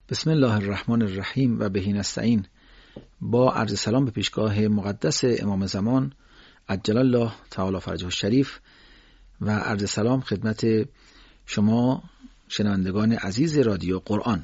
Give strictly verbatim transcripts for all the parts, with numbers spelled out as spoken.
بسم الله الرحمن الرحیم و بهی نستعین. با عرض سلام به پیشگاه مقدس امام زمان عجل الله تعالی فرجه الشریف و عرض سلام خدمت شما شنوندگان عزیز رادیو قرآن.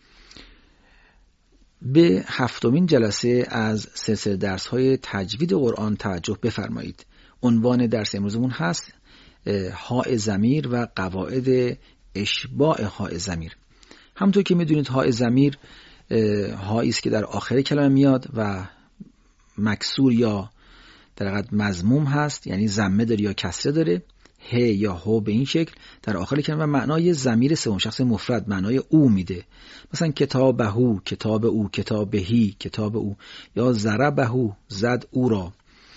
به هفتمین جلسه از سلسله درس های تجوید قرآن توجه بفرمایید. عنوان درس امروزمون هست هاء ضمیر و قواعد اشباع هاء ضمیر. همونطور که میدونید هاء ضمیر هایی است که در آخر کلمه میاد و مکسور یا در حقیقت مضموم هست، یعنی ضمه داره یا کسره داره. ه یا هو به این شکل در آخر کلمه معنای ضمیر سوم شخص مفرد، معنای او میده. مثلا کتابهو، کتاب او، کتابهی، کتاب او، یا ضربهو، زد او را،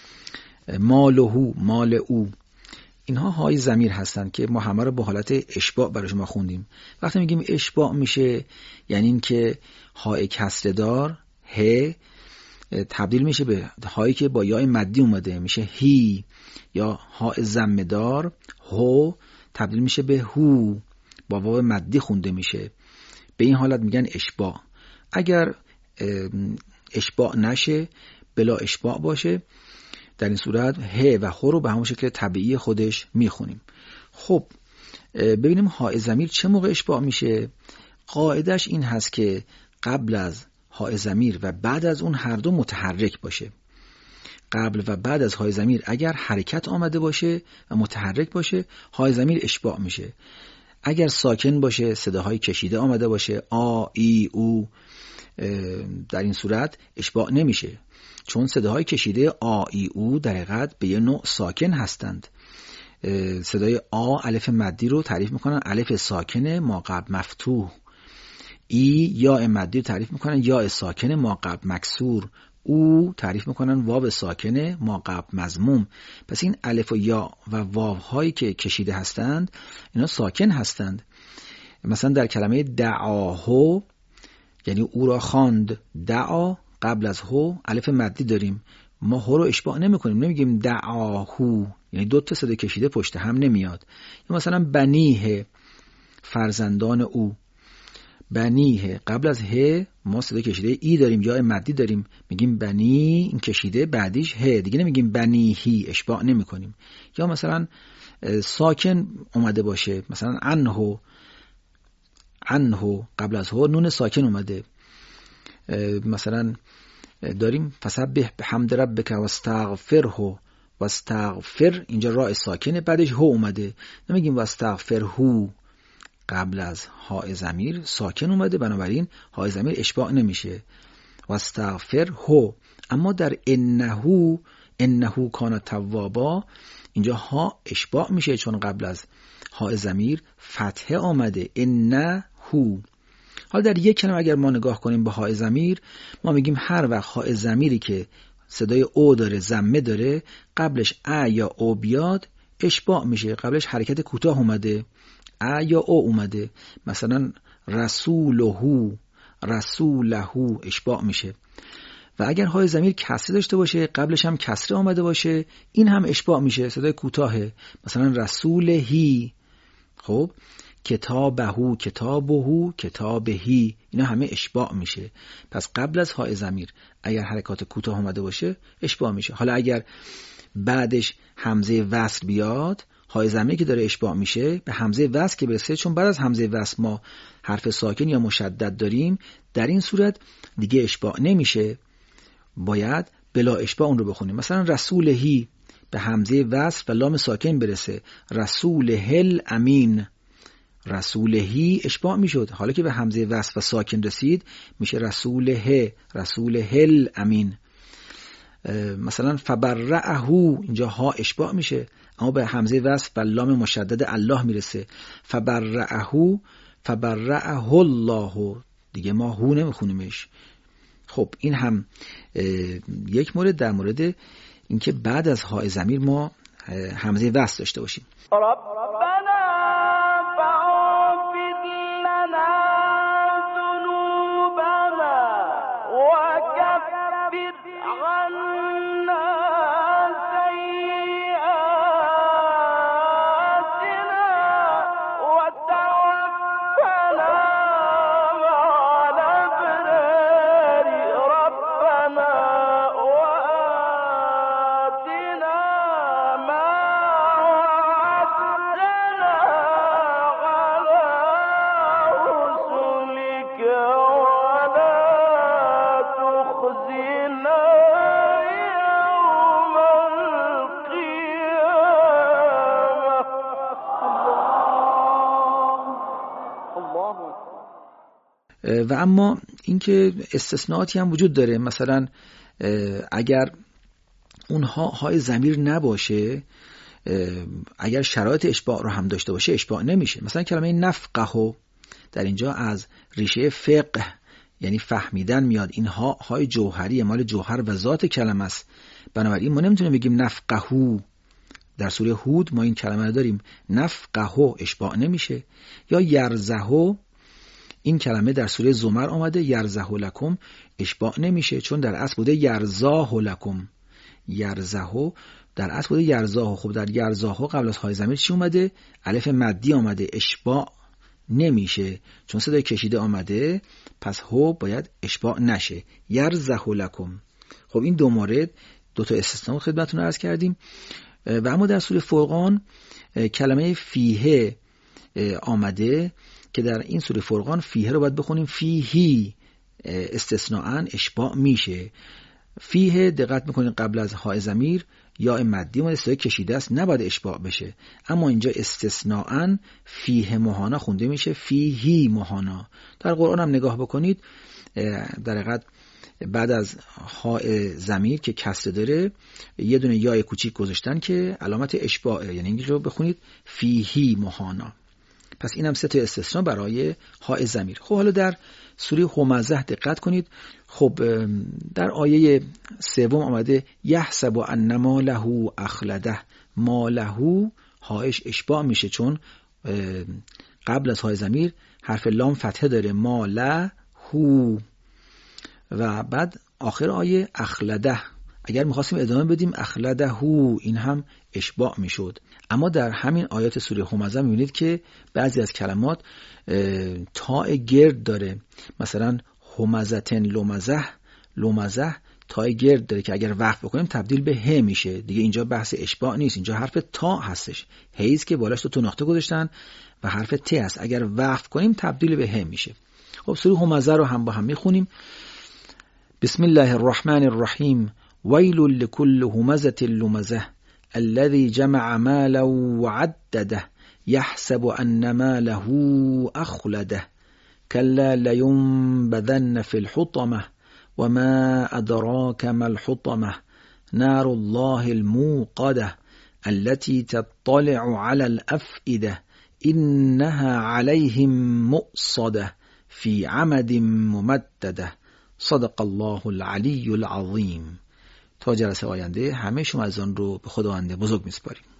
مالهو، مال او. اینها های ضمیر هستند که ما همه رو به حالت اشباع برای شما خوندیم. وقتی میگیم اشباع میشه یعنی این که های کسره دار ه تبدیل میشه به هایی که با یای مدی اومده، میشه هی، یا های ضمه دار هو تبدیل میشه به هو، با واو مدی خونده میشه. به این حالت میگن اشباع. اگر اشباع نشه، بلا اشباع باشه، در این صورت ه و خو رو به همون شکل طبیعی خودش میخونیم. خب ببینیم هاء ضمیر چه موقع اشباع میشه. قاعدش این هست که قبل از هاء ضمیر و بعد از اون هر دو متحرک باشه. قبل و بعد از هاء ضمیر اگر حرکت آمده باشه و متحرک باشه، هاء ضمیر اشباع میشه. اگر ساکن باشه، صداهای کشیده آمده باشه، آ، ای، او، در این صورت اشباع نمیشه، چون صداهای کشیده آ، ای، او در حقیقت به یه نوع ساکن هستند. صدای آ الف مدی رو تعریف میکنن الف ساکنه ما قبل مفتوح، ای یا مدی رو تعریف میکنن یا ساکنه ما قبل مکسور، او تعریف میکنن واو ساکنه ما قبل مضموم. پس این الف و یا و واو هایی که کشیده هستند اینا ساکن هستند. مثلا در کلمه دعاهو یعنی او را خواند، دعا قبل از هو الف مدی داریم، ما هو رو اشباع نمی کنیم، نمیگیم دعاهو، یعنی دو تا صدا کشیده پشت هم نمیاد. یا مثلا بنیه، فرزندان او، بنیه قبل از ه ما صدا کشیده ای داریم یا مدی داریم، میگیم بنی، این کشیده بعدیش ه، دیگه نمیگیم بنیهی، اشباع نمی کنیم. یا مثلا ساکن اومده باشه، مثلا عنهو، عنهو قبل از هو نون ساکن اومده. مثلا داریم فسبح بحمد ربک واستغفره، واستغفر اینجا راء ساکنه بعدش هو اومده، نمیگیم واستغفرهو، قبل از هاء ضمیر ساکن اومده، بنابراین هاء ضمیر اشباع نمیشه، واستغفرهو. اما در انهو، انهو کان توابا، اینجا ها اشباع میشه چون قبل از هاء ضمیر فتحه آمده، انهو. حالا در یک کلمه اگر ما نگاه کنیم به هاء ضمیر، ما میگیم هر وقت هاء ضمیری که صدای او داره، ضمه داره، قبلش ا یا او بیاد اشباع میشه، قبلش حرکت کوتاه اومده، ا یا او اومده. مثلا رسولهو، رسولهو اشباع میشه. و اگر هاء ضمیر کسره داشته باشه، قبلش هم کسره آمده باشه، این هم اشباع میشه، صدای کوتاهه، مثلا رسولهی. خب کتابهو، کتابهو، کتابهی، اینا همه اشباع میشه. پس قبل از هاء ضمیر اگر حرکات کوتاه اومده باشه اشباع میشه. حالا اگر بعدش همزه وصل بیاد، هاء ضمیری که داره اشباع میشه به همزه وصل که برسه، چون بعد از همزه وصل ما حرف ساکن یا مشدد داریم، در این صورت دیگه اشباع نمیشه، باید بلا اشباع اون رو بخونیم. مثلا رسولهی به همزه وصل و لام ساکن برسه، رسولهل امین، رسولهی اشباع میشد، حالا که به همزه وصل و ساکن رسید میشه رسوله، رسولهل امین. مثلا فبرعهو، اینجا ها اشباع میشه اما به همزه وصل و لام مشدد الله میرسه، فبرعهو، فبرعه الله، دیگه ما هو نمیخونیمش. خب این هم یک مورد در مورد اینکه بعد از هاء ضمیر ما همزه وصل داشته باشیم. وتوفنا مع و اما اینکه استثناءاتی هم وجود داره، مثلا اگر اونها های ضمیر نباشه، اگر شرایط اشباع رو هم داشته باشه اشباع نمیشه. مثلا کلمه نفقه در اینجا از ریشه فقه یعنی فهمیدن میاد، این ها های جوهری مال جوهر و ذات کلمه است، بنابراین ما نمیتونیم بگیم نفقهو. در سوره هود ما این کلمه رو داریم، نفقهو اشباع نمیشه. یا یرزهو، این کلمه در سوره زمر آمده، یرزهو لکم اشباع نمیشه چون در اصل بوده یرزاه لکم. یرزهو در اصل بوده یرزاه. خب در یرزاهو قبل از های ضمیر چی اومده؟ الف مدی آمده، اشباع نمیشه چون صدای کشیده آمده، پس هو باید اشباع نشه. یرزهو لکم. خب این دو مورد دو تا استثناء خدمتتون عرض کردیم. و اما در سوره فرقان کلمه فیه آمده که در این سوره فرقان فیه رو باید بخونیم فیهی، استثناءً اشباع میشه. فیه دقت میکنین قبل از های ضمیر یا مدی و صدای کشیده است، نباید اشباع بشه، اما اینجا استثناءً فیه مهانا خونده میشه فیهی مهانا. در قرآن هم نگاه بکنید در حقیقت بعد از های ضمیر که کسره داره یه دونه یای کوچیک گذاشتن که علامت اشباعه، یعنی اینجا بخونید فیهی مهانا. پس اینم سه تا استثناء برای های ضمیر. خب حالا در سوره همزه دقت کنید. خب در آیه سوم آمده یحسب ان ماله اخلده. ماله هایش اشباع میشه چون قبل از های ضمیر حرف لام فتحه داره، ماله و بعد آخر آیه اخلده. اگر میخواستیم ادامه بدیم اخلده هو، این هم اشباع میشد. اما در همین آیات سوره همزه میبینید که بعضی از کلمات تاء گرد داره، مثلا همزتن لمزه، لمزه تاء گرد داره که اگر وقف بکنیم تبدیل به ه میشه. دیگه اینجا بحث اشباع نیست، اینجا حرف تا هستش، هیز که بالاش دو تا نقطه گذاشتن و حرف ت هست، اگر وقف کنیم تبدیل به ه میشه. خب سوره همزه رو هم با هم میخونیم. بسم الله الرحمن الرحیم. ویل لكل همزة لمزة الذي جمع مالا وعدده يحسب أن ماله أخلده كلا لينبذن في الحطمة وما أدراك ما الحطمة نار الله الموقدة التي تطلع على الأفئدة إنها عليهم مؤصدة في عمد ممددة صدق الله العلی العظیم. تا جلسه آینده همه شما از آن رو به خداوند بزرگ میسپاریم.